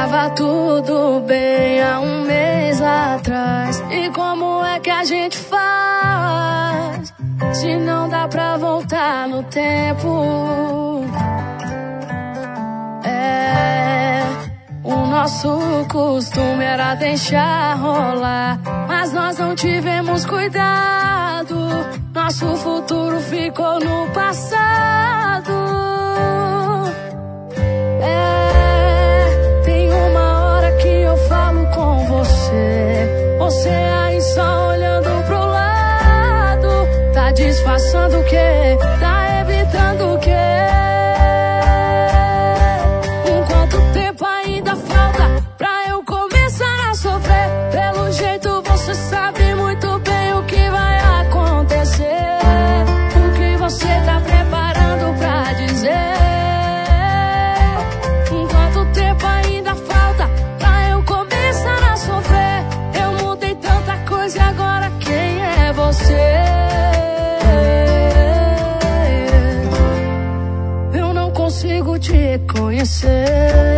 Tava tudo bem há um mês atrás. E como é que a gente faz se não dá pra voltar no tempo? O nosso costume era deixar rolar, mas nós não tivemos cuidado. Nosso futuro ficou no passado. Tem uma hora que eu falo com você, você aí só olhando pro lado. Tá disfarçando o quê? Tá evitando o quê? Quanto tempo ainda falta pra eu começar a sofrer? Pelo jeito você sabe muito bem o que vai acontecer. O que você tá preparando pra dizer? Quanto tempo ainda falta pra eu começar a sofrer? Eu mudei tanta coisa e agora quem é você? Eu não consigo te conhecer.